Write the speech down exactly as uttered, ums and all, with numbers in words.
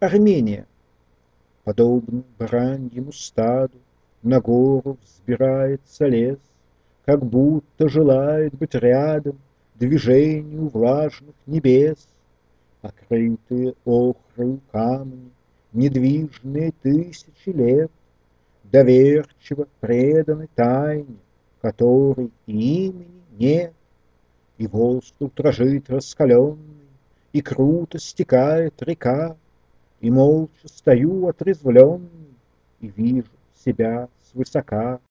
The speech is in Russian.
Армения, подобно бараньему стаду, на гору взбирается лес, как будто желает быть рядом движению влажных небес. Покрытые охрою камни, недвижные тысячи лет, доверчиво преданы тайне, которой имени нет. И воздух дрожит раскаленный, и круто стекает река, и молча стою отрезвленный, и вижу себя свысока.